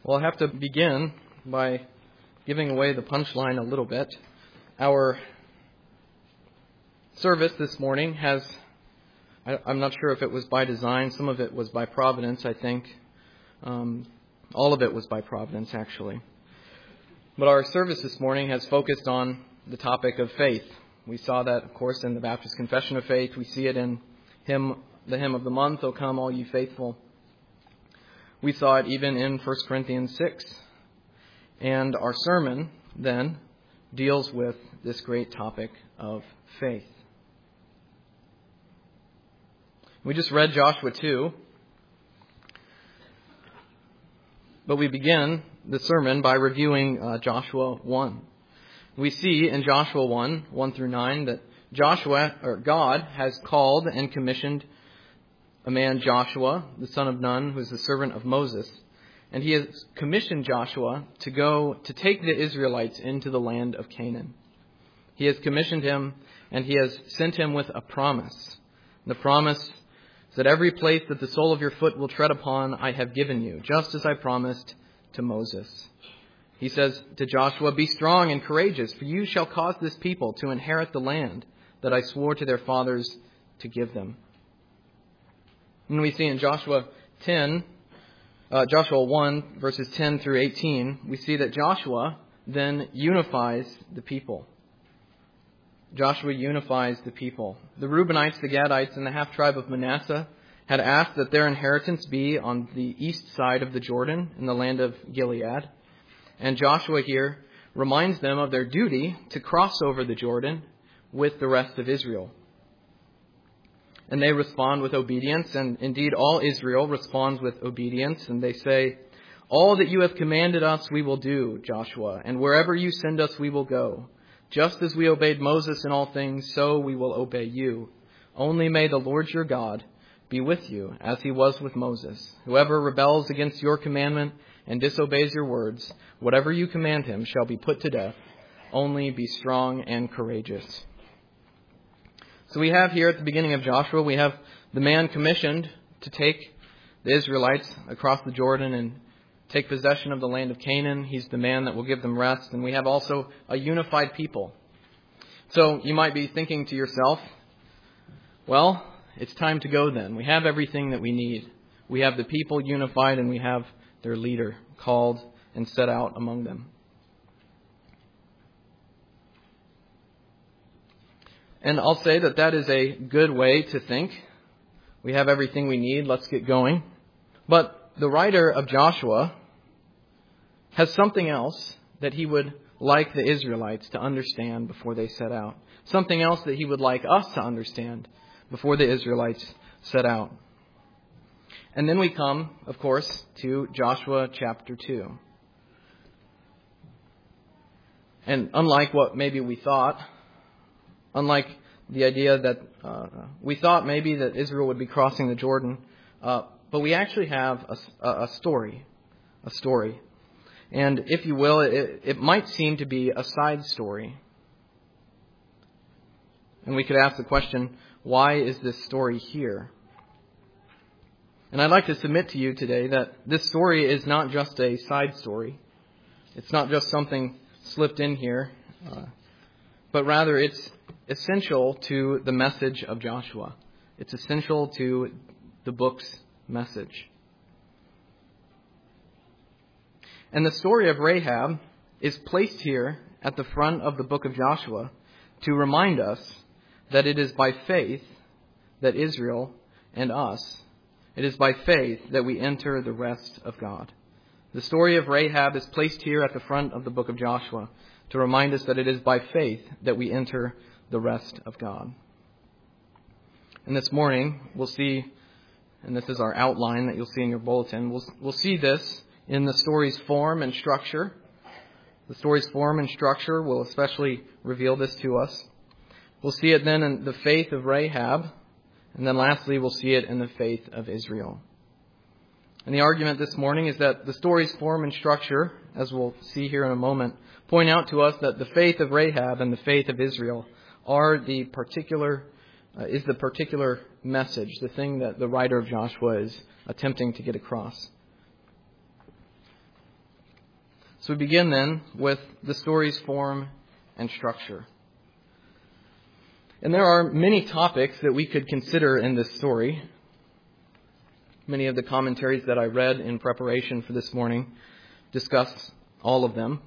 Well, I have to begin by giving away the punchline a little bit. Our service this morning I'm not sure if it was by design. Some of it was by providence, I think. All of it was by providence, actually. But our service this morning has focused on the topic of faith. We saw that, of course, in the Baptist Confession of Faith. We see it in the hymn of the month, O come all ye faithful. We saw it even in 1 Corinthians 6. And our sermon, then, deals with this great topic of faith. We just read Joshua 2. But we begin the sermon by reviewing Joshua 1. We see in Joshua 1 through 9, that God has called and commissioned a man, Joshua, the son of Nun, who is the servant of Moses. And he has commissioned Joshua to go to take the Israelites into the land of Canaan. He has commissioned him, and he has sent him with a promise. The promise is that every place that the sole of your foot will tread upon, I have given you, just as I promised to Moses. He says to Joshua, be strong and courageous, for you shall cause this people to inherit the land that I swore to their fathers to give them. And we see in Joshua 1, verses 10 through 18, we see that Joshua then unifies the people. Joshua unifies the people. The Reubenites, the Gadites, and the half-tribe of Manasseh had asked that their inheritance be on the east side of the Jordan in the land of Gilead. And Joshua here reminds them of their duty to cross over the Jordan with the rest of Israel. And they respond with obedience, and indeed all Israel responds with obedience, and they say, all that you have commanded us we will do, Joshua, and wherever you send us we will go. Just as we obeyed Moses in all things, so we will obey you. Only may the Lord your God be with you, as he was with Moses. Whoever rebels against your commandment and disobeys your words, whatever you command him shall be put to death. Only be strong and courageous. So we have here at the beginning of Joshua, we have the man commissioned to take the Israelites across the Jordan and take possession of the land of Canaan. He's the man that will give them rest. And we have also a unified people. So you might be thinking to yourself, well, it's time to go then. We have everything that we need. We have the people unified, and we have their leader called and set out among them. And I'll say that is a good way to think. We have everything we need. Let's get going. But the writer of Joshua has something else that he would like the Israelites to understand before they set out. Something else that he would like us to understand before the Israelites set out. And then we come, of course, to Joshua chapter 2. And unlike what maybe we thought, unlike the idea that we thought maybe that Israel would be crossing the Jordan, but we actually have a story. And if you will, it might seem to be a side story. And we could ask the question, why is this story here? And I'd like to submit to you today that this story is not just a side story. It's not just something slipped in here, but rather it's essential to the message of Joshua. It's essential to the book's message. And the story of Rahab is placed here at the front of the book of Joshua to remind us that it is by faith that Israel and us, it is by faith that we enter the rest of God. The story of Rahab is placed here at the front of the book of Joshua to remind us that it is by faith that we enter the rest of God. And this morning we'll see, and this is our outline that you'll see in your bulletin, we'll see this in the story's form and structure. The story's form and structure will especially reveal this to us. We'll see it then in the faith of Rahab, and then lastly we'll see it in the faith of Israel. And the argument this morning is that the story's form and structure, as we'll see here in a moment, point out to us that the faith of Rahab and the faith of Israel are the particular message, the thing that the writer of Joshua is attempting to get across. So we begin then with the story's form and structure. And there are many topics that we could consider in this story. Many of the commentaries that I read in preparation for this morning discuss all of them.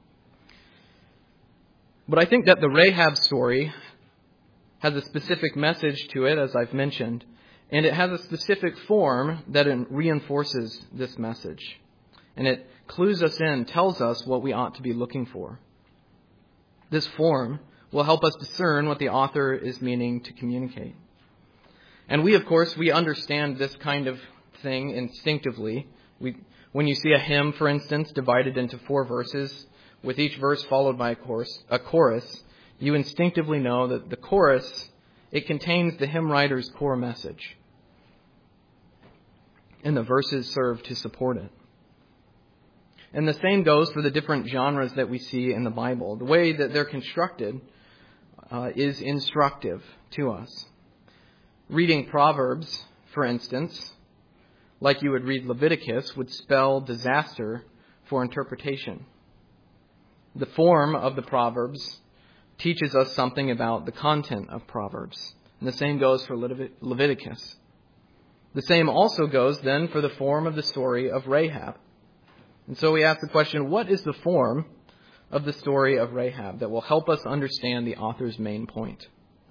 But I think that the Rahab story has a specific message to it, as I've mentioned, and it has a specific form that reinforces this message. And it clues us in, tells us what we ought to be looking for. This form will help us discern what the author is meaning to communicate. And we, of course, we understand this kind of thing instinctively. When you see a hymn, for instance, divided into 4 verses, with each verse followed by a chorus, you instinctively know that the chorus, it contains the hymn writer's core message. And the verses serve to support it. And the same goes for the different genres that we see in the Bible. The way that they're constructed is instructive to us. Reading Proverbs, for instance, like you would read Leviticus, would spell disaster for interpretation. The form of the Proverbs teaches us something about the content of Proverbs. And the same goes for Leviticus. The same also goes then for the form of the story of Rahab. And so we ask the question, what is the form of the story of Rahab that will help us understand the author's main point?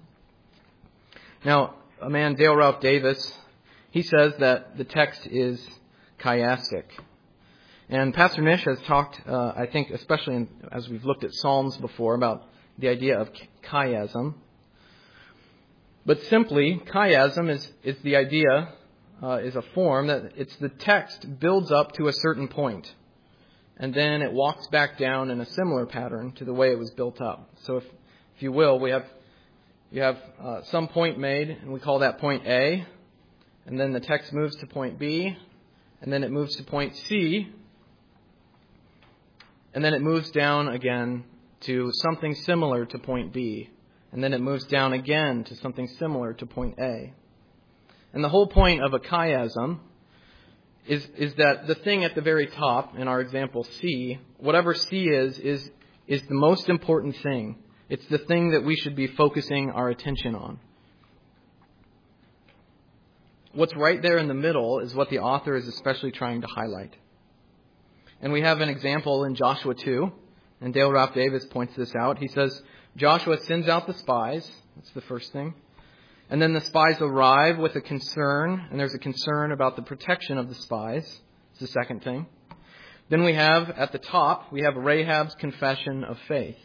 Now, a man, Dale Ralph Davis, he says that the text is chiastic. And Pastor Nish has talked, I think, especially as we've looked at Psalms before, about the idea of chiasm. But simply, chiasm is the idea, is a form that it's the text builds up to a certain point. And then it walks back down in a similar pattern to the way it was built up. So if you will, you have some point made, and we call that point A. And then the text moves to point B. And then it moves to point C. And then it moves down again to something similar to point B. And then it moves down again to something similar to point A. And the whole point of a chiasm is that the thing at the very top, in our example C, whatever C is the most important thing. It's the thing that we should be focusing our attention on. What's right there in the middle is what the author is especially trying to highlight. And we have an example in Joshua 2, and Dale Ralph Davis points this out. He says, Joshua sends out the spies. That's the first thing. And then the spies arrive with a concern, and there's a concern about the protection of the spies. It's the second thing. Then we have, at the top, we have Rahab's confession of faith.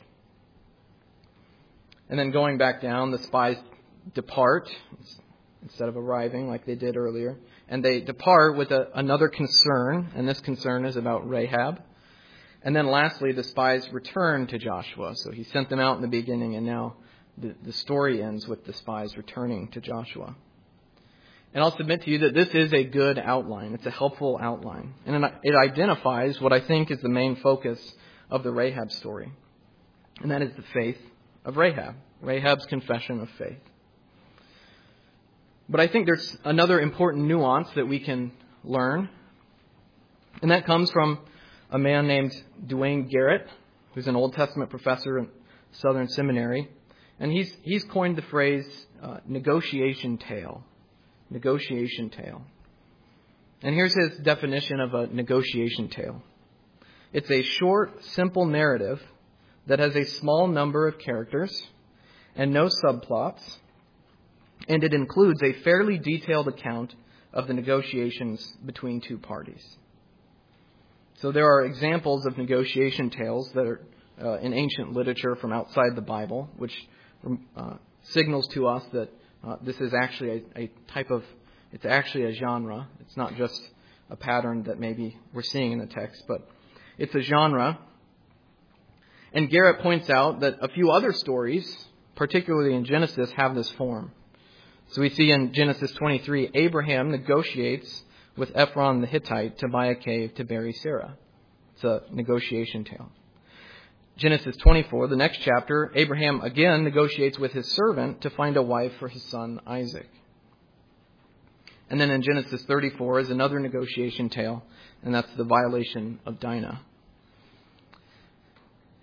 And then going back down, the spies depart, instead of arriving like they did earlier. And they depart with another concern, and this concern is about Rahab. And then lastly, the spies return to Joshua. So he sent them out in the beginning, and now the story ends with the spies returning to Joshua. And I'll submit to you that this is a good outline. It's a helpful outline. And it identifies what I think is the main focus of the Rahab story. And that is the faith of Rahab. Rahab's confession of faith. But I think there's another important nuance that we can learn. And that comes from a man named Duane Garrett, who's an Old Testament professor at Southern Seminary. And he's coined the phrase negotiation tale. Negotiation tale. And here's his definition of a negotiation tale. It's a short, simple narrative that has a small number of characters and no subplots. And it includes a fairly detailed account of the negotiations between two parties. So there are examples of negotiation tales that are in ancient literature from outside the Bible, which signals to us that this is actually a type of, it's actually a genre. It's not just a pattern that maybe we're seeing in the text, but it's a genre. And Garrett points out that a few other stories, particularly in Genesis, have this form. So we see in Genesis 23, Abraham negotiates with Ephron the Hittite to buy a cave to bury Sarah. It's a negotiation tale. Genesis 24, the next chapter, Abraham again negotiates with his servant to find a wife for his son Isaac. And then in Genesis 34 is another negotiation tale, and that's the violation of Dinah.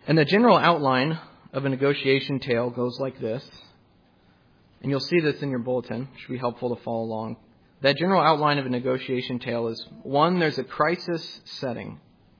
And the general outline of a negotiation tale goes like this. And you'll see this in your bulletin. It should be helpful to follow along. That general outline of a negotiation tale is, 1, there's a crisis setting.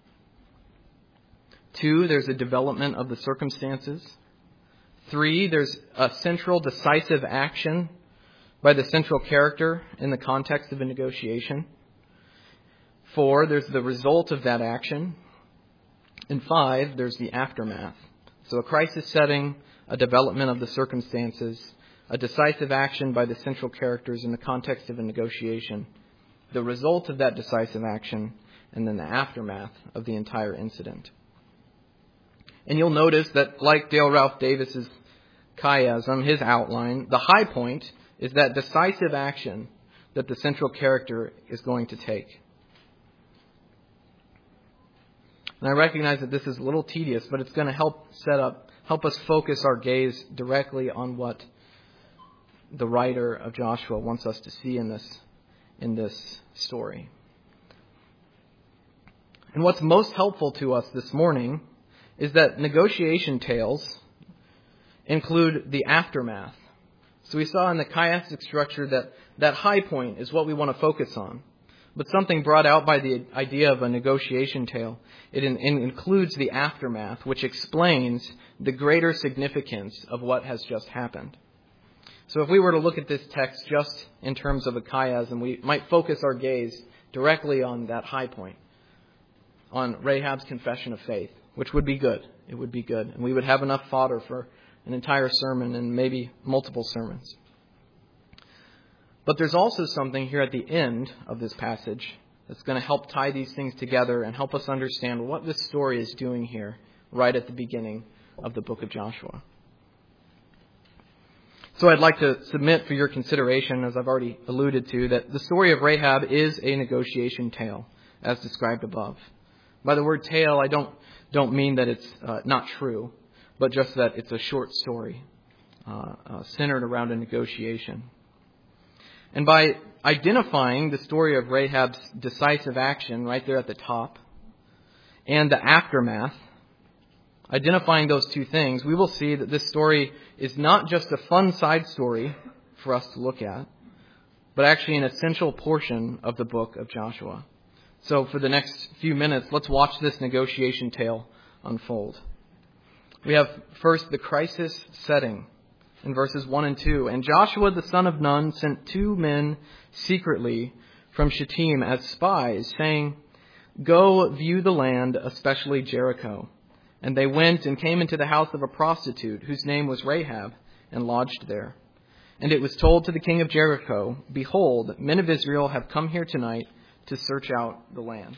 2, there's a development of the circumstances. 3, there's a central decisive action by the central character in the context of a negotiation. 4, there's the result of that action. And 5, there's the aftermath. So a crisis setting, a development of the circumstances, a decisive action by the central characters in the context of a negotiation, the result of that decisive action, and then the aftermath of the entire incident. And you'll notice that, like Dale Ralph Davis's chiasm, his outline, the high point is that decisive action that the central character is going to take. And I recognize that this is a little tedious, but it's going to help us focus our gaze directly on what the writer of Joshua wants us to see in this story. And what's most helpful to us this morning is that negotiation tales include the aftermath. So we saw in the chiastic structure that high point is what we want to focus on. But something brought out by the idea of a negotiation tale, it includes the aftermath, which explains the greater significance of what has just happened. So if we were to look at this text just in terms of a chiasm, we might focus our gaze directly on that high point, on Rahab's confession of faith, which would be good. It would be good. And we would have enough fodder for an entire sermon and maybe multiple sermons. But there's also something here at the end of this passage that's going to help tie these things together and help us understand what this story is doing here right at the beginning of the book of Joshua. So I'd like to submit for your consideration, as I've already alluded to, that the story of Rahab is a negotiation tale, as described above. By the word tale, I don't mean that it's not true, but just that it's a short story centered around a negotiation. And by identifying the story of Rahab's decisive action right there at the top and the aftermath, identifying those two things, we will see that this story is not just a fun side story for us to look at, but actually an essential portion of the book of Joshua. So for the next few minutes, let's watch this negotiation tale unfold. We have first the crisis setting in verses 1 and 2. And Joshua the son of Nun sent 2 men secretly from Shittim as spies, saying, "Go view the land, especially Jericho." And they went and came into the house of a prostitute, whose name was Rahab, and lodged there. And it was told to the king of Jericho, "Behold, men of Israel have come here tonight to search out the land."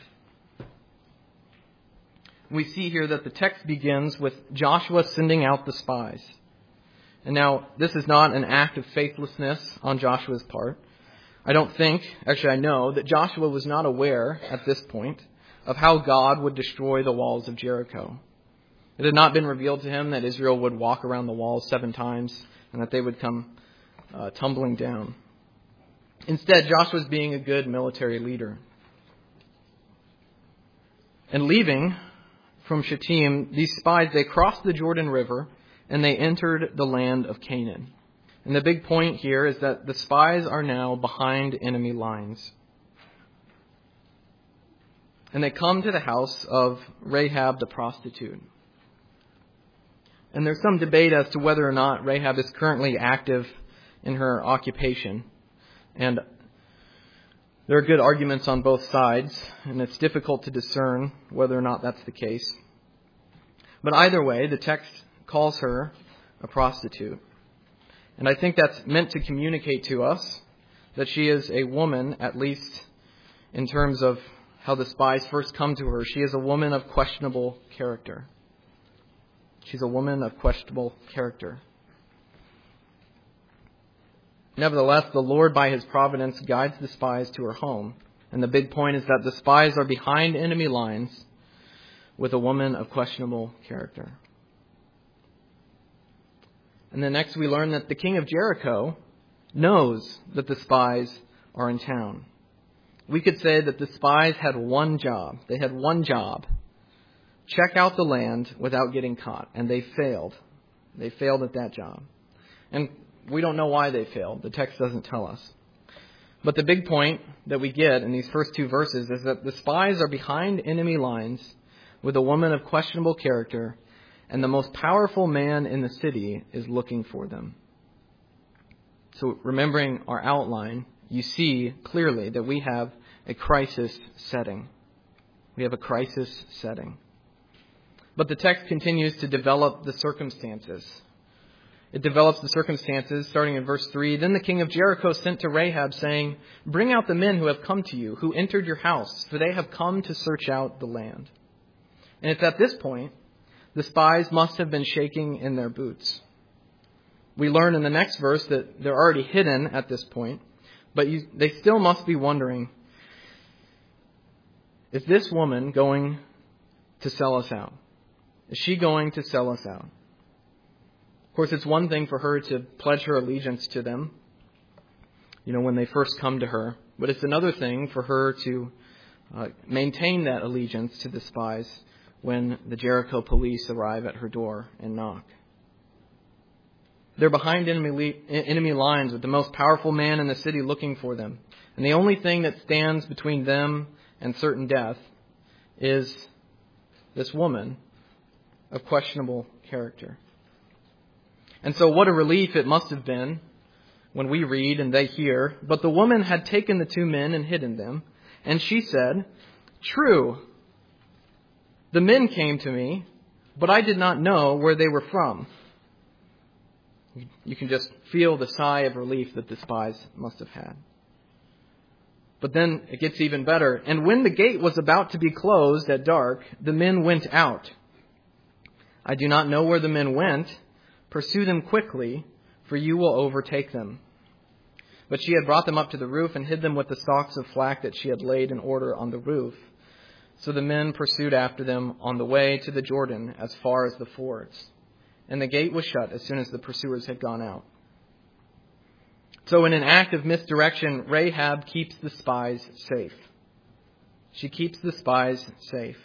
We see here that the text begins with Joshua sending out the spies. And now, this is not an act of faithlessness on Joshua's part. I know that Joshua was not aware at this point of how God would destroy the walls of Jericho. It had not been revealed to him that Israel would walk around the walls 7 times and that they would come tumbling down. Instead, Joshua was being a good military leader. And leaving from Shittim, these spies, they crossed the Jordan River and they entered the land of Canaan. And the big point here is that the spies are now behind enemy lines. And they come to the house of Rahab the prostitute. And there's some debate as to whether or not Rahab is currently active in her occupation. And there are good arguments on both sides, and it's difficult to discern whether or not that's the case. But either way, the text calls her a prostitute. And I think that's meant to communicate to us that she is a woman, at least in terms of how the spies first come to her. She is a woman of questionable character. She's a woman of questionable character. Nevertheless, the Lord, by his providence, guides the spies to her home. And the big point is that the spies are behind enemy lines with a woman of questionable character. And then next we learn that the king of Jericho knows that the spies are in town. We could say that the spies had one job. They had one job check out the land without getting caught. And they failed. They failed at that job. And we don't know why they failed. The text doesn't tell us. But the big point that we get in these first two verses is that the spies are behind enemy lines with a woman of questionable character, and the most powerful man in the city is looking for them. So remembering our outline, you see clearly that we have a crisis setting. We have a crisis setting. But the text continues to develop the circumstances. It develops the circumstances starting in verse 3. Then the king of Jericho sent to Rahab, saying, "Bring out the men who have come to you, who entered your house, for they have come to search out the land." And it's at this point the spies must have been shaking in their boots. We learn in the next verse that they're already hidden at this point, but they still must be wondering, is this woman going to sell us out? Is she going to sell us out? Of course, it's one thing for her to pledge her allegiance to them, when they first come to her. But it's another thing for her to maintain that allegiance to the spies when the Jericho police arrive at her door and knock. They're behind enemy lines with the most powerful man in the city looking for them. And the only thing that stands between them and certain death is this woman of questionable character. And so what a relief it must have been when we read and they hear, "But the woman had taken the two men and hidden them. And she said, 'True, the men came to me, but I did not know where they were from.'" You can just feel the sigh of relief that the spies must have had. But then it gets even better. "And when the gate was about to be closed at dark, the men went out. I do not know where the men went. Pursue them quickly, for you will overtake them." But she had brought them up to the roof and hid them with the stalks of flax that she had laid in order on the roof. So the men pursued after them on the way to the Jordan as far as the fords. And the gate was shut as soon as the pursuers had gone out. So in an act of misdirection, Rahab keeps the spies safe. She keeps the spies safe.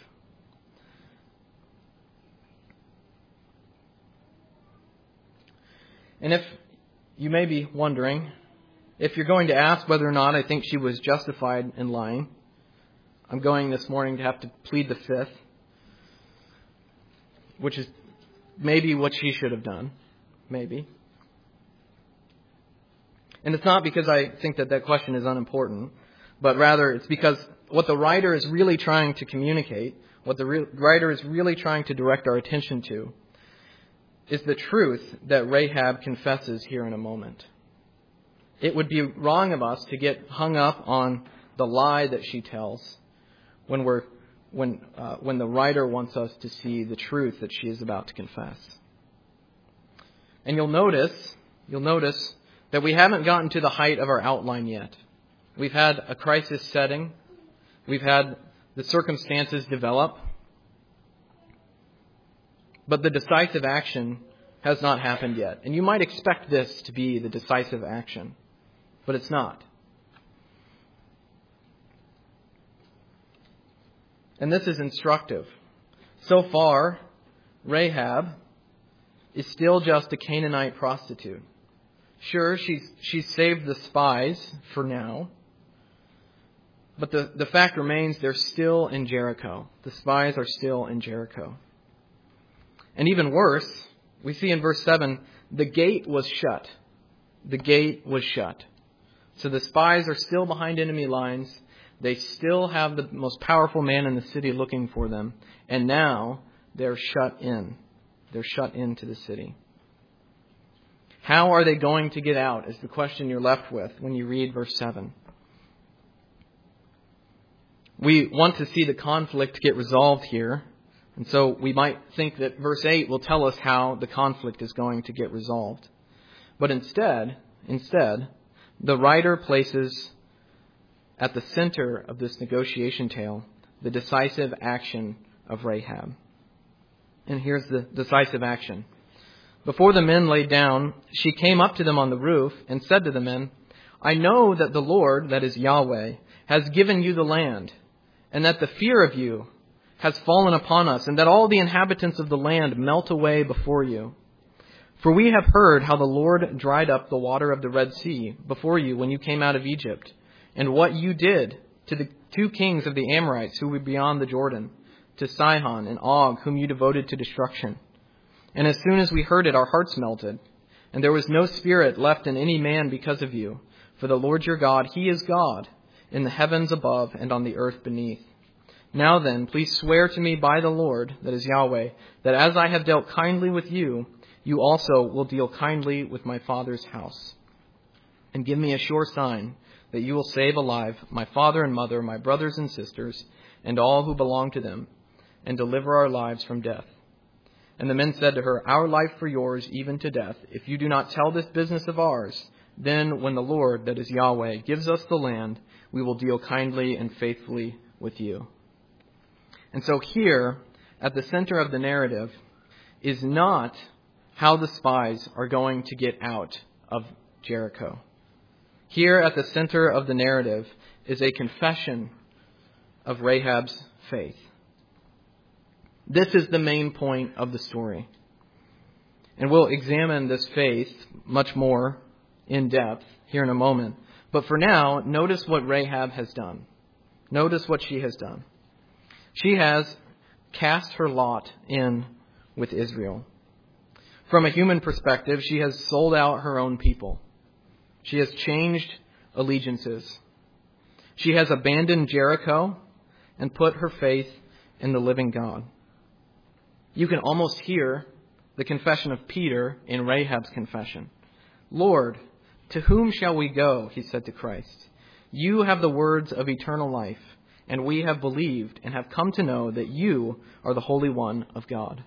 And if you may be wondering, if you're going to ask whether or not I think she was justified in lying, I'm going this morning to have to plead the fifth, which is maybe what she should have done. Maybe. And it's not because I think that question is unimportant, but rather it's because what the writer is really trying to communicate, what the writer is really trying to direct our attention to, is the truth that Rahab confesses here in a moment. It would be wrong of us to get hung up on the lie that she tells when the writer wants us to see the truth that she is about to confess. And you'll notice that we haven't gotten to the height of our outline yet. We've had a crisis setting. We've had the circumstances develop. But the decisive action has not happened yet. And you might expect this to be the decisive action, but it's not. And this is instructive. So far, Rahab is still just a Canaanite prostitute. Sure, she's saved the spies for now, but the fact remains they're still in Jericho. The spies are still in Jericho. And even worse, we see in verse 7, the gate was shut. The gate was shut. So the spies are still behind enemy lines. They still have the most powerful man in the city looking for them. And now they're shut in. They're shut into the city. How are they going to get out is the question you're left with when you read verse 7. We want to see the conflict get resolved here. And so we might think that verse 8 will tell us how the conflict is going to get resolved. But instead, the writer places at the center of this negotiation tale the decisive action of Rahab. And here's the decisive action. Before the men lay down, she came up to them on the roof and said to the men, "I know that the Lord, that is Yahweh, has given you the land, and that the fear of you has fallen upon us, and that all the inhabitants of the land melt away before you. For we have heard how the Lord dried up the water of the Red Sea before you when you came out of Egypt, and what you did to the 2 kings of the Amorites who were beyond the Jordan, to Sihon and Og, whom you devoted to destruction. And as soon as we heard it, our hearts melted, and there was no spirit left in any man because of you. For the Lord your God, He is God, in the heavens above and on the earth beneath. Now then, please swear to me by the Lord, that is Yahweh, that as I have dealt kindly with you, you also will deal kindly with my father's house. And give me a sure sign that you will save alive my father and mother, my brothers and sisters, and all who belong to them, and deliver our lives from death. And the men said to her, Our life for yours, even to death. If you do not tell this business of ours, then when the Lord, that is Yahweh, gives us the land, we will deal kindly and faithfully with you. And so here, at the center of the narrative, is not how the spies are going to get out of Jericho. Here at the center of the narrative is a confession of Rahab's faith. This is the main point of the story. And we'll examine this faith much more in depth here in a moment. But for now, notice what Rahab has done. Notice what she has done. She has cast her lot in with Israel. From a human perspective, she has sold out her own people. She has changed allegiances. She has abandoned Jericho and put her faith in the living God. You can almost hear the confession of Peter in Rahab's confession. Lord, to whom shall we go? He said to Christ. You have the words of eternal life, and we have believed and have come to know that you are the Holy One of God.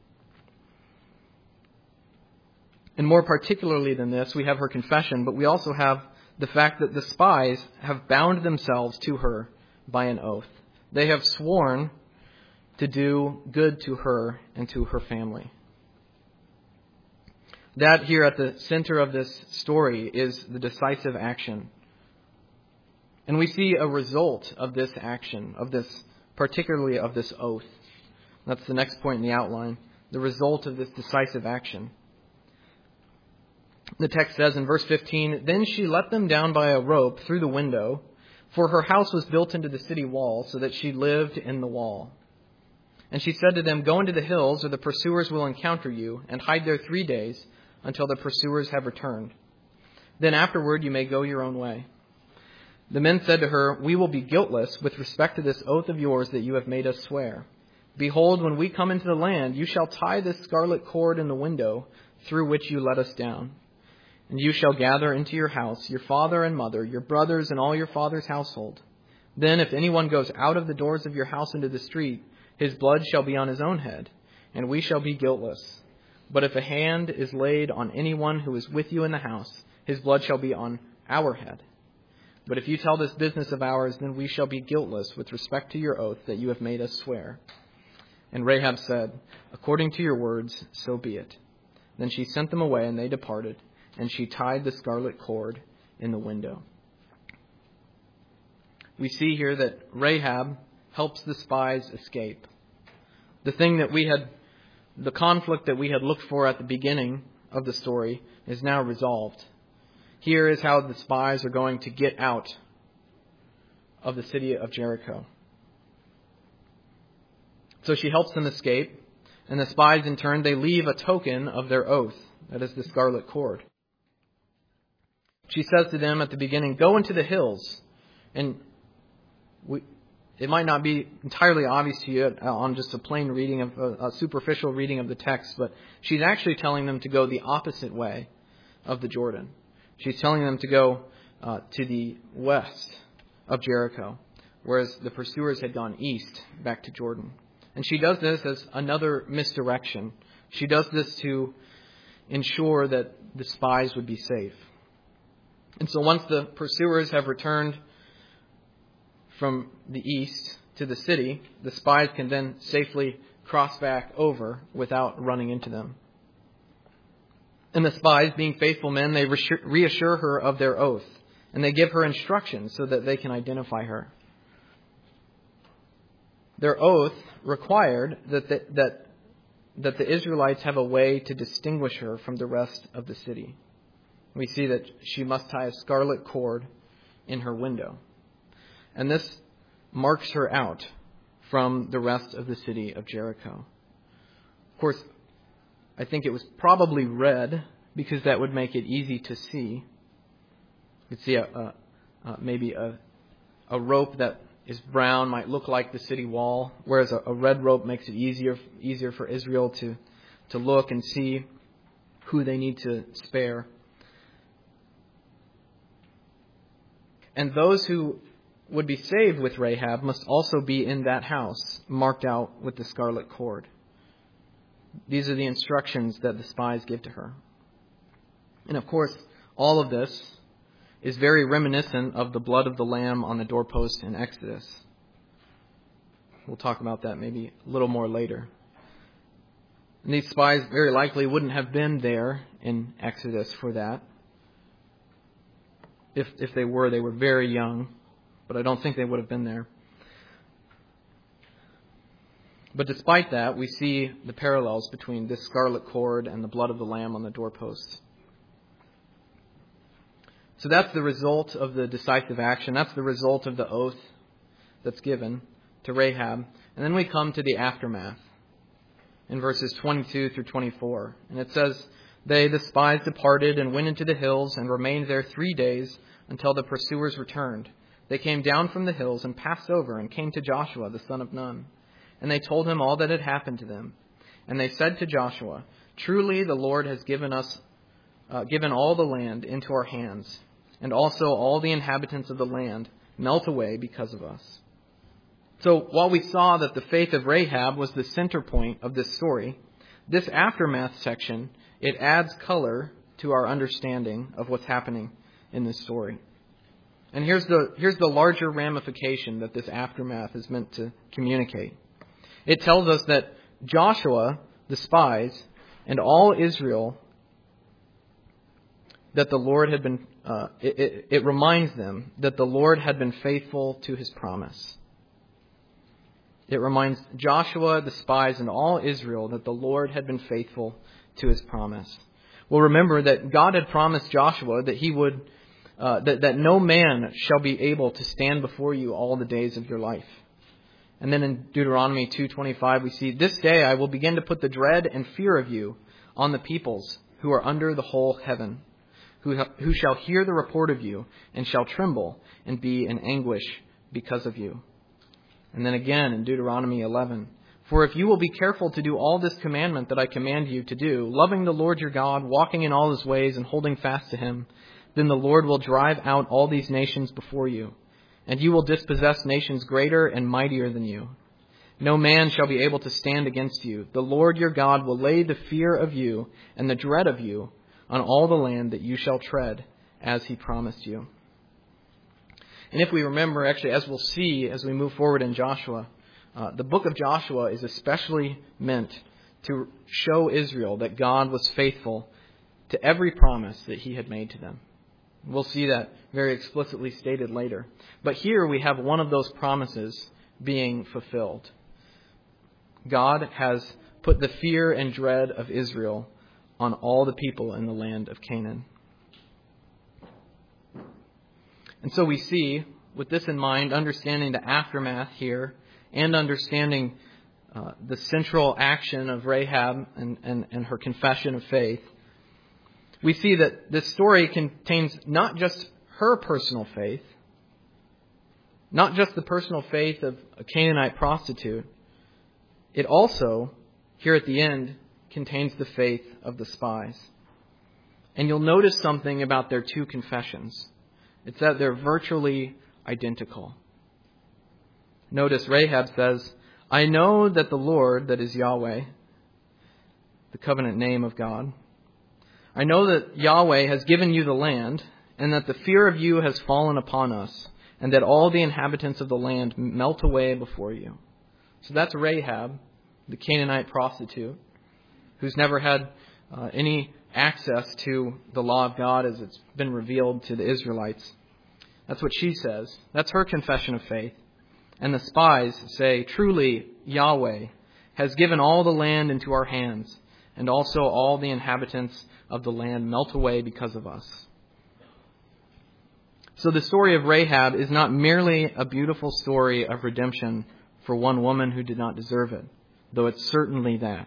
And more particularly than this, we have her confession, but we also have the fact that the spies have bound themselves to her by an oath. They have sworn to do good to her and to her family. That here at the center of this story is the decisive action. And we see a result of this action, particularly of this oath. That's the next point in the outline. The result of this decisive action. The text says in verse 15, Then she let them down by a rope through the window, for her house was built into the city wall, so that she lived in the wall. And she said to them, Go into the hills, or the pursuers will encounter you, and hide there 3 days, until the pursuers have returned. Then afterward you may go your own way. The men said to her, We will be guiltless with respect to this oath of yours that you have made us swear. Behold, when we come into the land, you shall tie this scarlet cord in the window through which you let us down. And you shall gather into your house your father and mother, your brothers, and all your father's household. Then if anyone goes out of the doors of your house into the street, his blood shall be on his own head, and we shall be guiltless. But if a hand is laid on anyone who is with you in the house, his blood shall be on our head. But if you tell this business of ours, then we shall be guiltless with respect to your oath that you have made us swear. And Rahab said, According to your words, so be it. Then she sent them away, and they departed, and she tied the scarlet cord in the window. We see here that Rahab helps the spies escape. The conflict that we had looked for at the beginning of the story is now resolved. Here is how the spies are going to get out of the city of Jericho. So she helps them escape, and the spies in turn, they leave a token of their oath. That is the scarlet cord. She says to them at the beginning, Go into the hills. And it might not be entirely obvious to you on just a plain reading of a superficial reading of the text, but she's actually telling them to go the opposite way of the Jordan. She's telling them to go to the west of Jericho, whereas the pursuers had gone east back to Jordan. And she does this as another misdirection. She does this to ensure that the spies would be safe. And so once the pursuers have returned from the east to the city, the spies can then safely cross back over without running into them. And the spies, being faithful men, they reassure her of their oath, and they give her instructions so that they can identify her. Their oath required that the Israelites have a way to distinguish her from the rest of the city. We see that she must tie a scarlet cord in her window. And this marks her out from the rest of the city of Jericho. Of course, I think it was probably red because that would make it easy to see. You could see maybe a rope that is brown might look like the city wall, whereas a red rope makes it easier for Israel to look and see who they need to spare. And those who would be saved with Rahab must also be in that house, marked out with the scarlet cord. These are the instructions that the spies give to her. And of course, all of this is very reminiscent of the blood of the Lamb on the doorpost in Exodus. We'll talk about that maybe a little more later. And these spies very likely wouldn't have been there in Exodus for that. If they were very young, but I don't think they would have been there. But despite that, we see the parallels between this scarlet cord and the blood of the Lamb on the doorposts. So that's the result of the decisive action. That's the result of the oath that's given to Rahab. And then we come to the aftermath in verses 22 through 24. And it says, "They, the spies, departed and went into the hills and remained there 3 days until the pursuers returned. They came down from the hills and passed over and came to Joshua, the son of Nun. And they told him all that had happened to them. And they said to Joshua, 'Truly the Lord has given all the land into our hands, and also all the inhabitants of the land melt away because of us.'" So while we saw that the faith of Rahab was the center point of this story, this aftermath section, it adds color to our understanding of what's happening in this story. And here's the larger ramification that this aftermath is meant to communicate. It tells us that Joshua, the spies, and all Israel, that the Lord had been, it reminds them that the Lord had been faithful to his promise. It reminds Joshua, the spies, and all Israel that the Lord had been faithful to his promise. Well, remember that God had promised Joshua that he would, that no man shall be able to stand before you all the days of your life. And then in Deuteronomy 2:25 we see, "This day I will begin to put the dread and fear of you on the peoples who are under the whole heaven, who shall hear the report of you and shall tremble and be in anguish because of you." And then again in Deuteronomy 11, "For if you will be careful to do all this commandment that I command you to do, loving the Lord your God, walking in all his ways and holding fast to him, then the Lord will drive out all these nations before you, and you will dispossess nations greater and mightier than you. No man shall be able to stand against you. The Lord your God will lay the fear of you and the dread of you on all the land that you shall tread, as he promised you." And if we remember, actually, as we'll see as we move forward in Joshua, the book of Joshua is especially meant to show Israel that God was faithful to every promise that he had made to them. We'll see that very explicitly stated later. But here we have one of those promises being fulfilled. God has put the fear and dread of Israel on all the people in the land of Canaan. And so we see, with this in mind, understanding the aftermath here and understanding the central action of Rahab and her confession of faith, we see that this story contains not just her personal faith, not just the personal faith of a Canaanite prostitute. It also, here at the end, contains the faith of the spies. And you'll notice something about their two confessions. It's that they're virtually identical. Notice Rahab says, "I know that the Lord," that is Yahweh, the covenant name of God, "I know that Yahweh has given you the land, and that the fear of you has fallen upon us, and that all the inhabitants of the land melt away before you." So that's Rahab, the Canaanite prostitute, who's never had any access to the law of God as it's been revealed to the Israelites. That's what she says. That's her confession of faith. And the spies say, "Truly, Yahweh has given all the land into our hands, and also all the inhabitants of the land melt away because of us." So the story of Rahab is not merely a beautiful story of redemption for one woman who did not deserve it, though it's certainly that.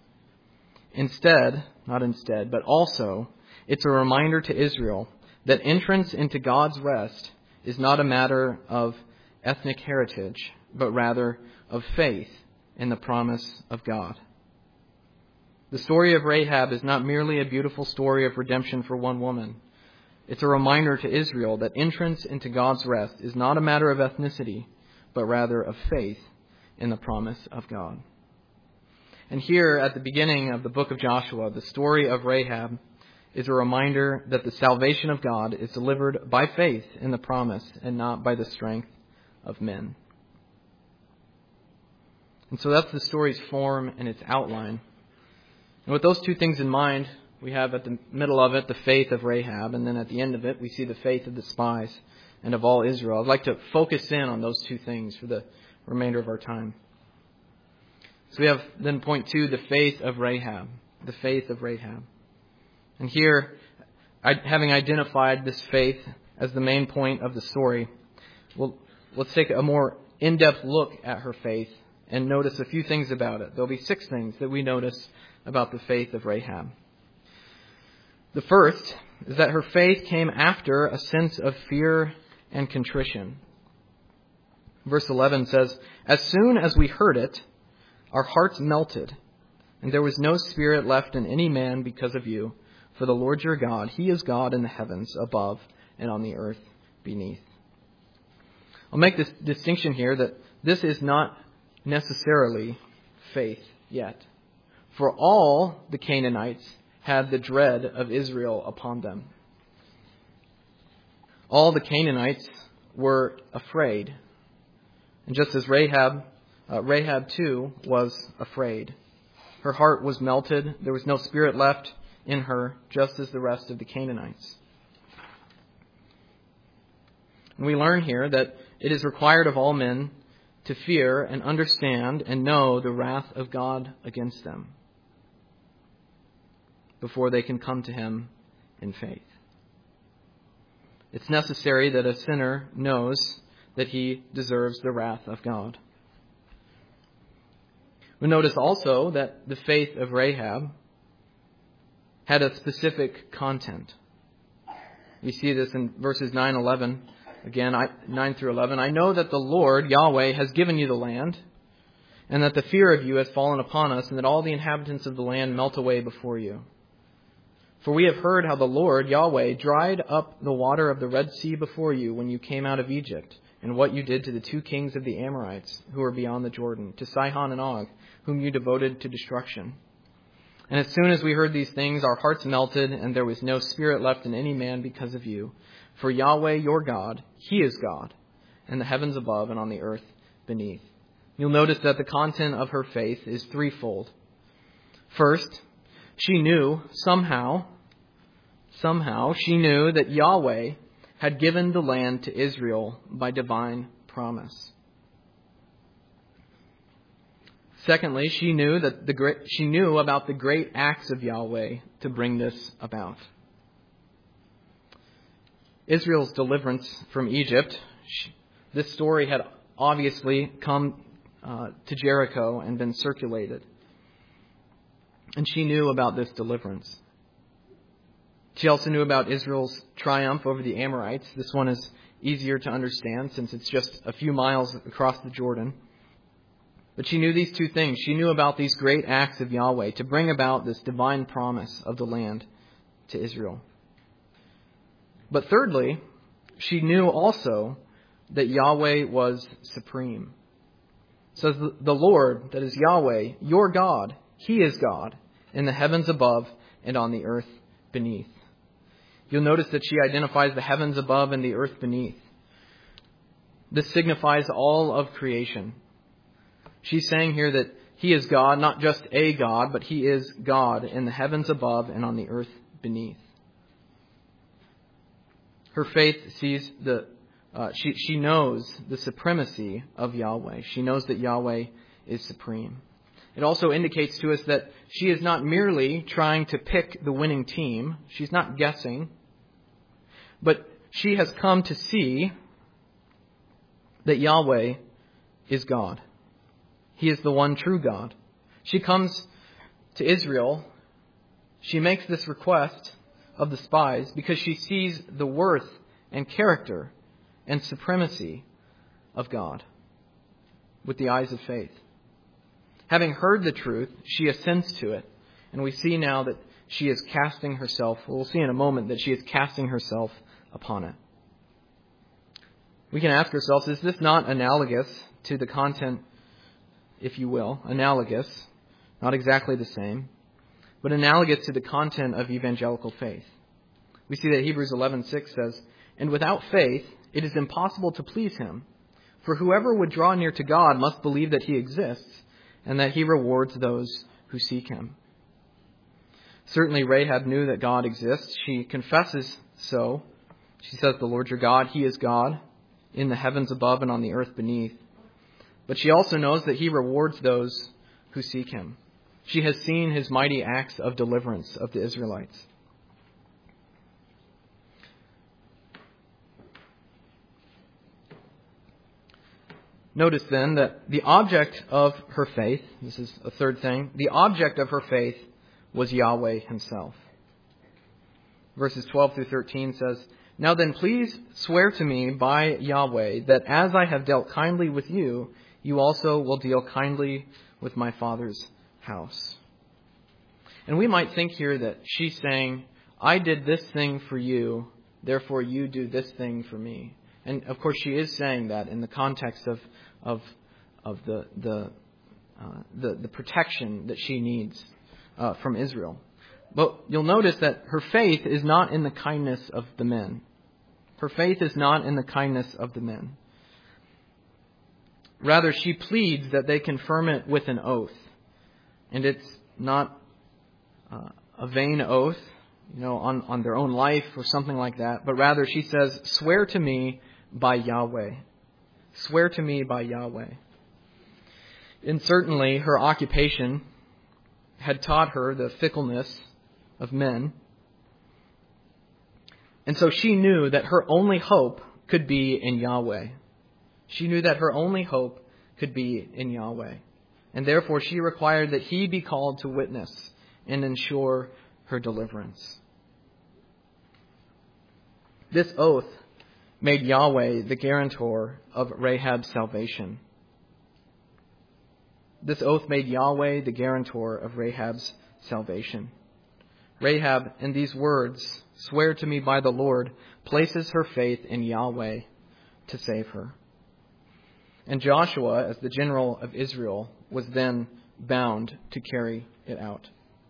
But also, it's a reminder to Israel that entrance into God's rest is not a matter of ethnic heritage, but rather of faith in the promise of God. The story of Rahab is not merely a beautiful story of redemption for one woman. It's a reminder to Israel that entrance into God's rest is not a matter of ethnicity, but rather of faith in the promise of God. And here at the beginning of the book of Joshua, the story of Rahab is a reminder that the salvation of God is delivered by faith in the promise and not by the strength of men. And so that's the story's form and its outline. And with those two things in mind, we have at the middle of it the faith of Rahab, and then at the end of it we see the faith of the spies and of all Israel. I'd like to focus in on those two things for the remainder of our time. So we have then point 2, the faith of Rahab. The faith of Rahab. And here, having identified this faith as the main point of the story, let's take a more in-depth look at her faith and notice a few things about it. There'll be 6 things that we notice about the faith of Rahab. The first is that her faith came after a sense of fear and contrition. Verse 11 says, "As soon as we heard it, our hearts melted, and there was no spirit left in any man because of you. For the Lord your God, He is God in the heavens above and on the earth beneath." I'll make this distinction here that this is not necessarily faith yet. For all the Canaanites had the dread of Israel upon them. All the Canaanites were afraid. And just as Rahab too was afraid. Her heart was melted. There was no spirit left in her, just as the rest of the Canaanites. And we learn here that it is required of all men to fear and understand and know the wrath of God against them before they can come to Him in faith. It's necessary that a sinner knows that he deserves the wrath of God. We notice also that the faith of Rahab had a specific content. We see this in verses 9 through 11. "I know that the Lord, Yahweh, has given you the land, and that the fear of you has fallen upon us, and that all the inhabitants of the land melt away before you. For we have heard how the Lord, Yahweh, dried up the water of the Red Sea before you when you came out of Egypt, and what you did to the 2 kings of the Amorites who are beyond the Jordan, to Sihon and Og, whom you devoted to destruction. And as soon as we heard these things, our hearts melted, and there was no spirit left in any man because of you. For Yahweh, your God, He is God, in the heavens above and on the earth beneath." You'll notice that the content of her faith is threefold. First, she knew somehow she knew that Yahweh had given the land to Israel by divine promise. Secondly, she knew about the great acts of Yahweh to bring this about. Israel's deliverance from Egypt, this story had obviously come to Jericho and been circulated. And she knew about this deliverance. She also knew about Israel's triumph over the Amorites. This one is easier to understand since it's just a few miles across the Jordan. But she knew these 2 things. She knew about these great acts of Yahweh to bring about this divine promise of the land to Israel. But thirdly, she knew also that Yahweh was supreme. It says, "The Lord, that is Yahweh, your God, He is God, in the heavens above and on the earth beneath." You'll notice that she identifies the heavens above and the earth beneath. This signifies all of creation. She's saying here that He is God, not just a God, but He is God in the heavens above and on the earth beneath. Her faith sees the she knows the supremacy of Yahweh. She knows that Yahweh is supreme. It also indicates to us that she is not merely trying to pick the winning team. She's not guessing. But she has come to see that Yahweh is God. He is the one true God. She comes to Israel. She makes this request of the spies because she sees the worth and character and supremacy of God with the eyes of faith. Having heard the truth, she assents to it. And we see now that she is casting herself, we'll see in a moment that she is casting herself upon it. We can ask ourselves, is this not analogous to the content, if you will, analogous, not exactly the same, but analogous to the content of evangelical faith? We see that Hebrews 11:6 says, "And without faith, it is impossible to please him. For whoever would draw near to God must believe that he exists, and that he rewards those who seek him." Certainly Rahab knew that God exists. She confesses so. She says, "The Lord your God, he is God, in the heavens above and on the earth beneath." But she also knows that he rewards those who seek him. She has seen his mighty acts of deliverance of the Israelites. Notice then that the object of her faith, this is a third thing, the object of her faith was Yahweh himself. Verses 12 through 13 says, "Now then please swear to me by Yahweh that as I have dealt kindly with you, you also will deal kindly with my father's house." And we might think here that she's saying, "I did this thing for you, therefore you do this thing for me." And of course, she is saying that in the context of the protection that she needs from Israel. But you'll notice that her faith is not in the kindness of the men. Her faith is not in the kindness of the men. Rather, she pleads that they confirm it with an oath, and it's not a vain oath, on their own life or something like that. But rather, she says, "Swear to me by Yahweh. Swear to me by Yahweh." And certainly her occupation had taught her the fickleness of men. And so she knew that her only hope could be in Yahweh. She knew that her only hope could be in Yahweh. And therefore she required that he be called to witness and ensure her deliverance. This oath made Yahweh the guarantor of Rahab's salvation. This oath made Yahweh the guarantor of Rahab's salvation. Rahab, in these words, "Swear to me by the Lord," places her faith in Yahweh to save her. And Joshua, as the general of Israel, was then bound to carry it out.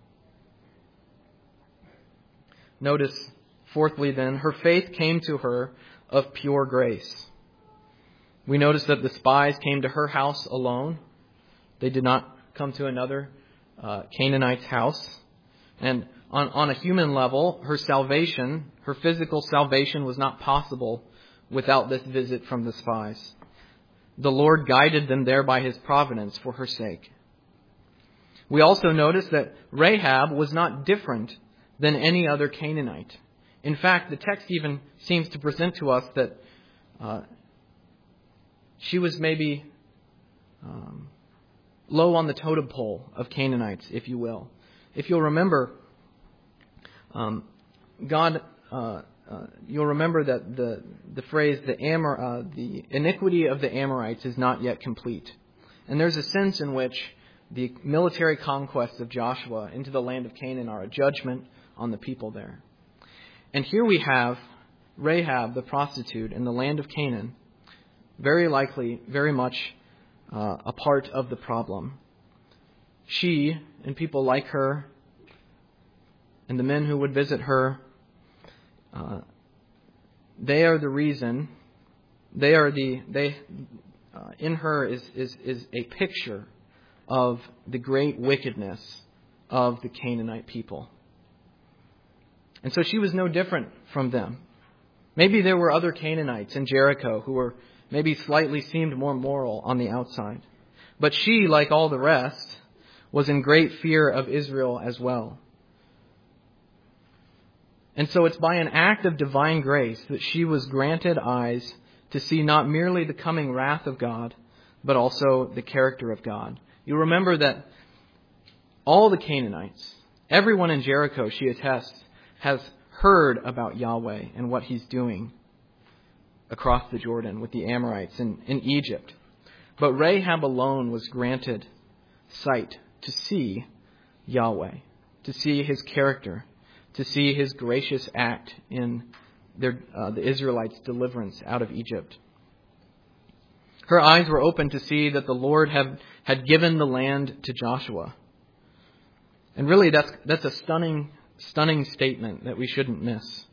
Notice, fourthly then, her faith came to her of pure grace. We notice that the spies came to her house alone. They did not come to another Canaanite's house. And on a human level, her salvation, her physical salvation, was not possible without this visit from the spies. The Lord guided them there by his providence for her sake. We also notice that Rahab was not different than any other Canaanite. In fact, the text even seems to present to us that she was maybe low on the totem pole of Canaanites, if you will. If you'll remember, you'll remember that the phrase, the iniquity of the Amorites is not yet complete. And there's a sense in which the military conquests of Joshua into the land of Canaan are a judgment on the people there. And here we have Rahab, the prostitute, in the land of Canaan, very likely, very much a part of the problem. She and people like her and the men who would visit her, they are the reason. In her is a picture of the great wickedness of the Canaanite people. And so she was no different from them. Maybe there were other Canaanites in Jericho who were maybe slightly seemed more moral on the outside. But she, like all the rest, was in great fear of Israel as well. And so it's by an act of divine grace that she was granted eyes to see not merely the coming wrath of God, but also the character of God. You remember that all the Canaanites, everyone in Jericho, she attests, has heard about Yahweh and what He's doing across the Jordan with the Amorites in Egypt. But Rahab alone was granted sight to see Yahweh, to see His character, to see His gracious act in the Israelites' deliverance out of Egypt. Her eyes were open to see that the Lord had given the land to Joshua. And really that's a stunning statement that we shouldn't miss.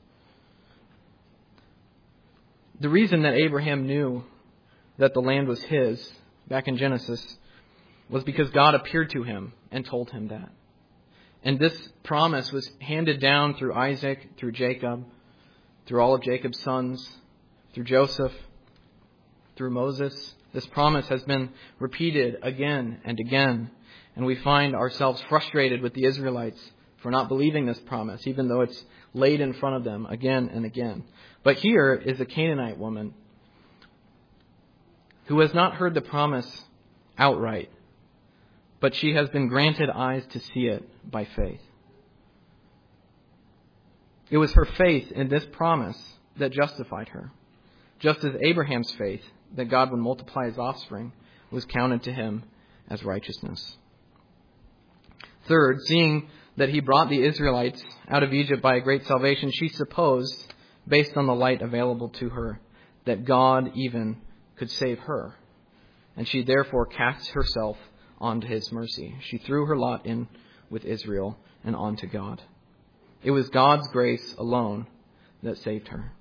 The reason that Abraham knew that the land was his back in Genesis was because God appeared to him and told him that. And this promise was handed down through Isaac, through Jacob, through all of Jacob's sons, through Joseph, through Moses. This promise has been repeated again and again. And we find ourselves frustrated with the Israelites for not believing this promise, even though it's laid in front of them again and again. But here is a Canaanite woman who has not heard the promise outright, but she has been granted eyes to see it by faith. It was her faith in this promise that justified her, just as Abraham's faith that God would multiply his offspring was counted to him as righteousness. Third, seeing that He brought the Israelites out of Egypt by a great salvation, she supposed, based on the light available to her, that God even could save her. And she therefore cast herself onto His mercy. She threw her lot in with Israel and onto God. It was God's grace alone that saved her.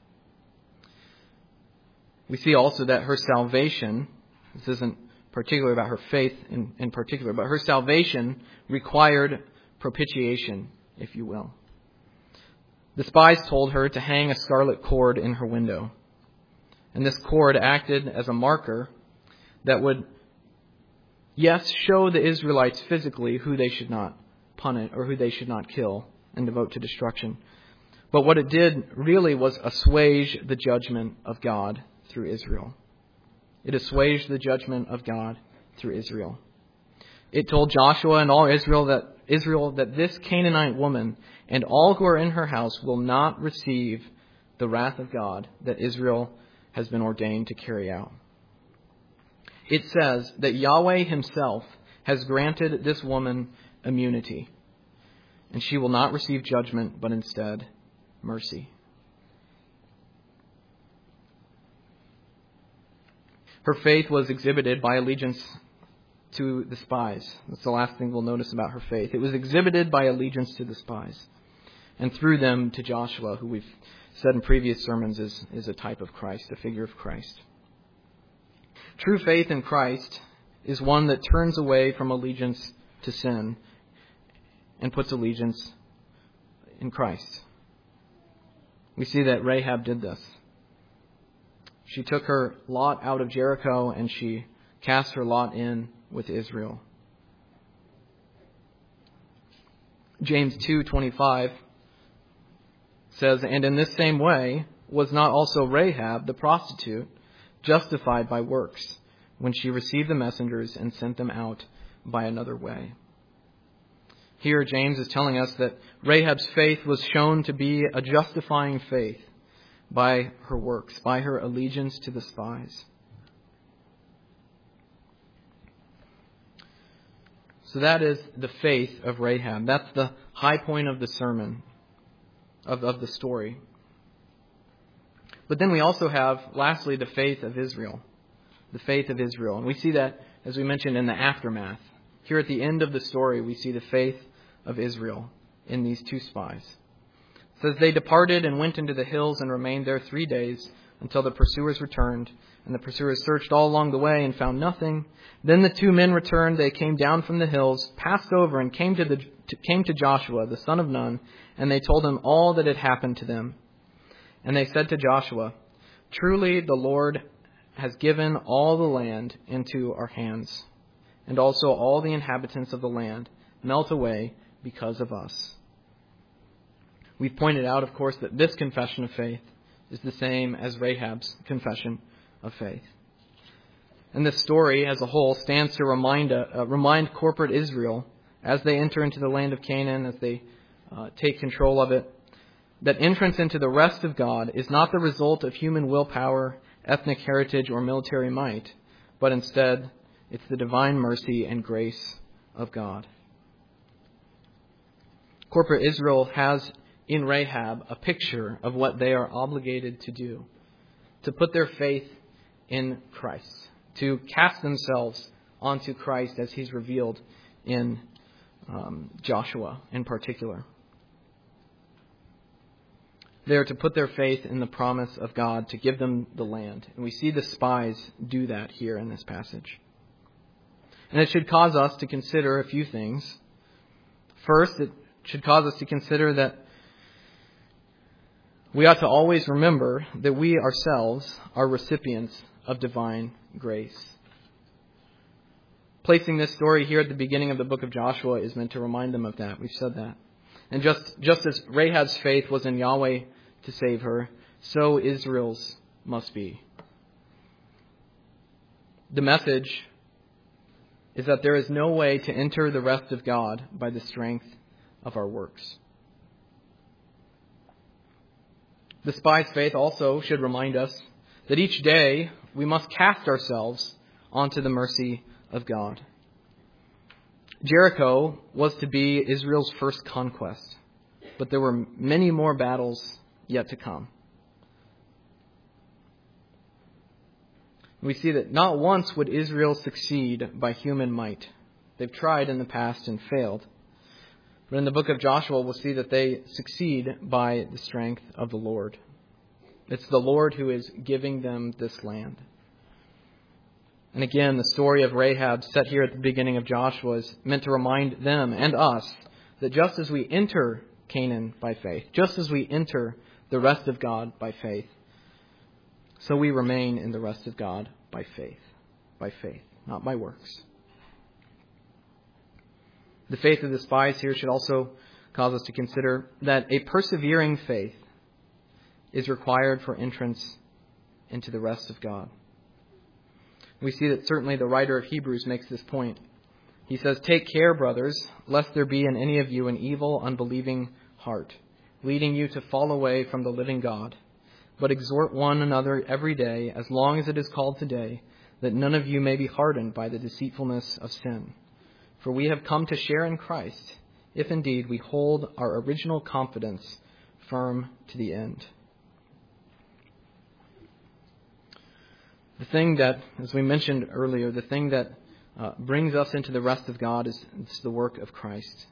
We see also that her salvation, this isn't particular about her faith in particular, but her salvation required propitiation, if you will. The spies told her to hang a scarlet cord in her window. And this cord acted as a marker that would, yes, show the Israelites physically who they should not punish or who they should not kill and devote to destruction. But what it did really was assuage the judgment of God through Israel. It assuaged the judgment of God through Israel. It told Joshua and all Israel that this Canaanite woman and all who are in her house will not receive the wrath of God that Israel has been ordained to carry out. It says that Yahweh Himself has granted this woman immunity, and she will not receive judgment, but instead mercy. Her faith was exhibited by allegiance to the spies. That's the last thing we'll notice about her faith. It was exhibited by allegiance to the spies, and through them to Joshua, who we've said in previous sermons is a type of Christ, a figure of Christ. True faith in Christ is one that turns away from allegiance to sin and puts allegiance in Christ. We see that Rahab did this. She took her lot out of Jericho and she cast her lot in with Israel. James 2:25 says, "And in this same way was not also Rahab the prostitute justified by works when she received the messengers and sent them out by another way?" Here James is telling us that Rahab's faith was shown to be a justifying faith by her works, by her allegiance to the spies. So that is the faith of Rahab. That's the high point of the sermon, of the story. But then we also have, lastly, the faith of Israel. The faith of Israel. And we see that, as we mentioned, in the aftermath. Here at the end of the story, we see the faith of Israel in these two spies. It says, "They departed and went into the hills and remained there 3 days until the pursuers returned. And the pursuers searched all along the way and found nothing. Then the 2 men returned. They came down from the hills, passed over, and came to Joshua, the son of Nun, and they told him all that had happened to them. And they said to Joshua, "Truly the Lord has given all the land into our hands, and also all the inhabitants of the land melt away because of us." We've pointed out, of course, that this confession of faith is the same as Rahab's confession of faith. And this story as a whole stands to remind corporate Israel, as they enter into the land of Canaan, as they take control of it, that entrance into the rest of God is not the result of human willpower, ethnic heritage, or military might, but instead it's the divine mercy and grace of God. Corporate Israel has in Rahab a picture of what they are obligated to do, to put their faith in Christ, to cast themselves onto Christ as he's revealed in Joshua in particular. They are to put their faith in the promise of God to give them the land. And we see the spies do that here in this passage. And it should cause us to consider a few things. First, it should cause us to consider that we ought to always remember that we ourselves are recipients of divine grace. Placing this story here at the beginning of the book of Joshua is meant to remind them of that. We've said that. And just as Rahab's faith was in Yahweh to save her, so Israel's must be. The message is that there is no way to enter the rest of God by the strength of our works. The spy's faith also should remind us that each day we must cast ourselves onto the mercy of God. Jericho was to be Israel's first conquest, but there were many more battles yet to come. We see that not once would Israel succeed by human might. They've tried in the past and failed. But in the book of Joshua, we'll see that they succeed by the strength of the Lord. It's the Lord who is giving them this land. And again, the story of Rahab set here at the beginning of Joshua is meant to remind them and us that just as we enter Canaan by faith, just as we enter the rest of God by faith, so we remain in the rest of God by faith, not by works. The faith of the spies here should also cause us to consider that a persevering faith is required for entrance into the rest of God. We see that certainly the writer of Hebrews makes this point. He says, "Take care, brothers, lest there be in any of you an evil, unbelieving heart, leading you to fall away from the living God. But exhort one another every day, as long as it is called today, that none of you may be hardened by the deceitfulness of sin. For we have come to share in Christ, if indeed we hold our original confidence firm to the end." The thing that, as we mentioned earlier, the thing that brings us into the rest of God is the work of Christ.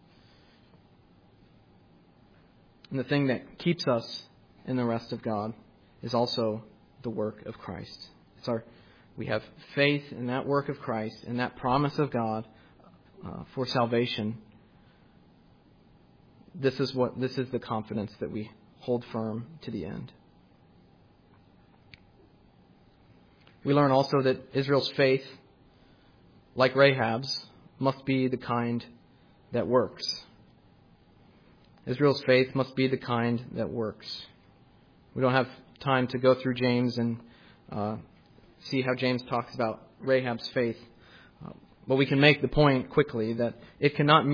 And the thing that keeps us in the rest of God is also the work of Christ. We have faith in that work of Christ and that promise of God for salvation. This is the confidence that we hold firm to the end. We learn also that Israel's faith, like Rahab's, must be the kind that works. Israel's faith must be the kind that works. We don't have time to go through James and see how James talks about Rahab's faith. But we can make the point quickly that it is not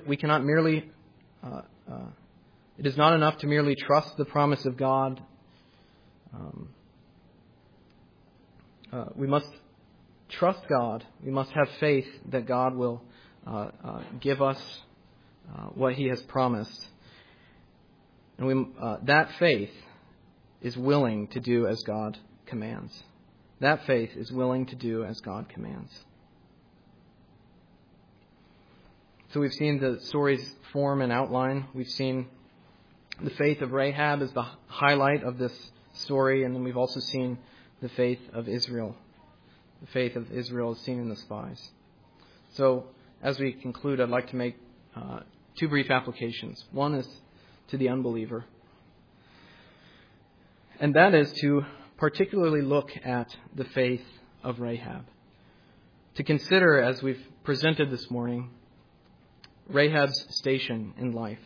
enough to merely trust the promise of God. We must trust God. We must have faith that God will give us what He has promised. And that faith is willing to do as God commands. That faith is willing to do as God commands. So we've seen the story's form and outline. We've seen the faith of Rahab as the highlight of this story, and then we've also seen the faith of Israel. The faith of Israel is seen in the spies. So, as we conclude, I'd like to make two brief applications. One is to the unbeliever. And that is to particularly look at the faith of Rahab. To consider, as we've presented this morning, Rahab's station in life.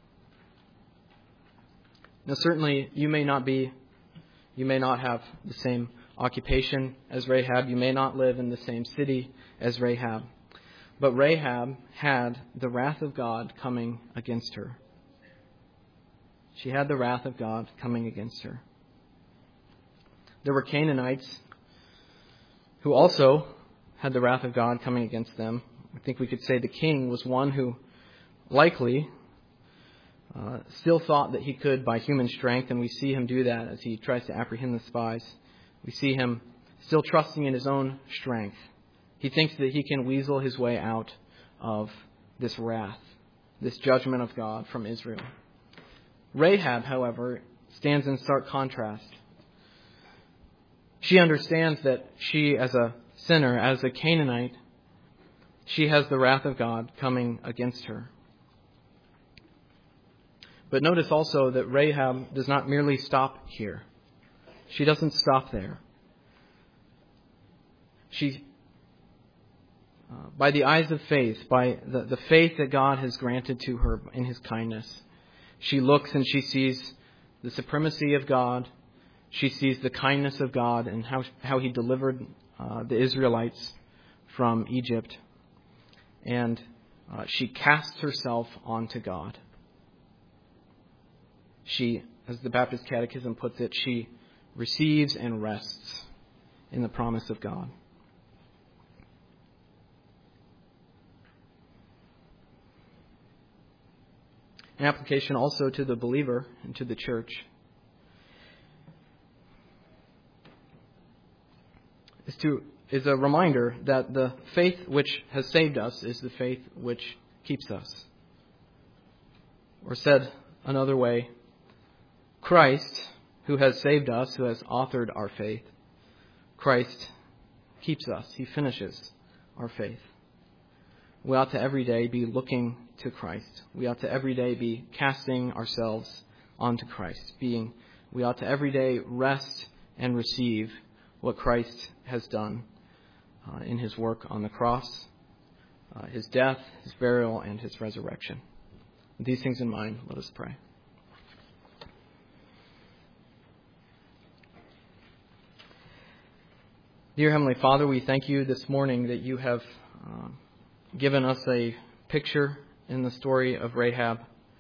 Now, certainly, you may not have the same occupation as Rahab. You may not live in the same city as Rahab. But Rahab had the wrath of God coming against her. She had the wrath of God coming against her. There were Canaanites who also had the wrath of God coming against them. I think we could say the king was one who likely still thought that he could by human strength, and we see him do that as he tries to apprehend the spies. We see him still trusting in his own strength. He thinks that he can weasel his way out of this wrath, this judgment of God from Israel. Rahab, however, stands in stark contrast. She understands that she, as a sinner, as a Canaanite, she has the wrath of God coming against her. But notice also that Rahab does not merely stop here. She doesn't stop there. She, by the eyes of faith, by the faith that God has granted to her in His kindness, she looks and she sees the supremacy of God. She sees the kindness of God and how He delivered the Israelites from Egypt. And she casts herself onto God. She, as the Baptist Catechism puts it, she receives and rests in the promise of God. An application also to the believer and to the church is a reminder that the faith which has saved us is the faith which keeps us. Or said another way, Christ, who has saved us, who has authored our faith, Christ keeps us. He finishes our faith. We ought to every day be looking to Christ. We ought to every day be casting ourselves onto Christ. We ought to every day rest and receive what Christ has done in His work on the cross, His death, His burial, and His resurrection. With these things in mind, let us pray. Dear Heavenly Father, we thank You this morning that You have given us a picture in the story of Rahab.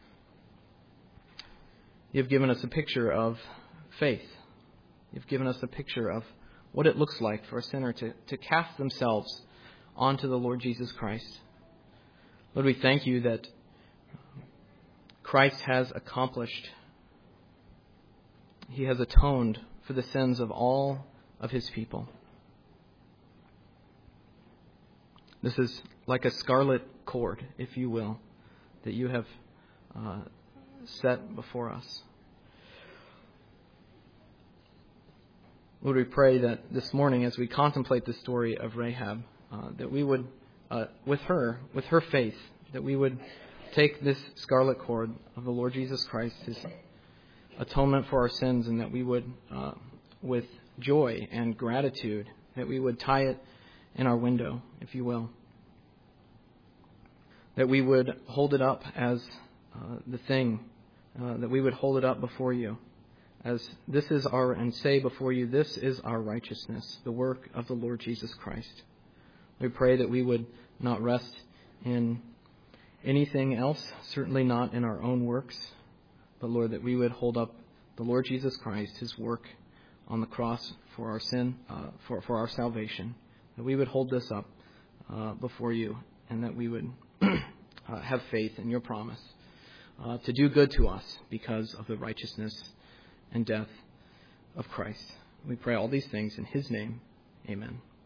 You've given us a picture of faith. You've given us a picture of what it looks like for a sinner to cast themselves onto the Lord Jesus Christ. Lord, we thank You that Christ has accomplished. He has atoned for the sins of all of His people. This is like a scarlet cord, if you will, that You have set before us. Lord, we pray that this morning, as we contemplate the story of Rahab, that we would, with her faith, that we would take this scarlet cord of the Lord Jesus Christ, His atonement for our sins, and that we would, with joy and gratitude, that we would tie it in our window, if you will. That we would hold it up as the thing, that we would hold it up before You, as this is and say before You, this is our righteousness, the work of the Lord Jesus Christ. We pray that we would not rest in anything else, certainly not in our own works, but Lord, that we would hold up the Lord Jesus Christ, His work on the cross for our sin, for our salvation. That we would hold this up before You, and that we would have faith in Your promise to do good to us because of the righteousness and death of Christ. We pray all these things in His name. Amen.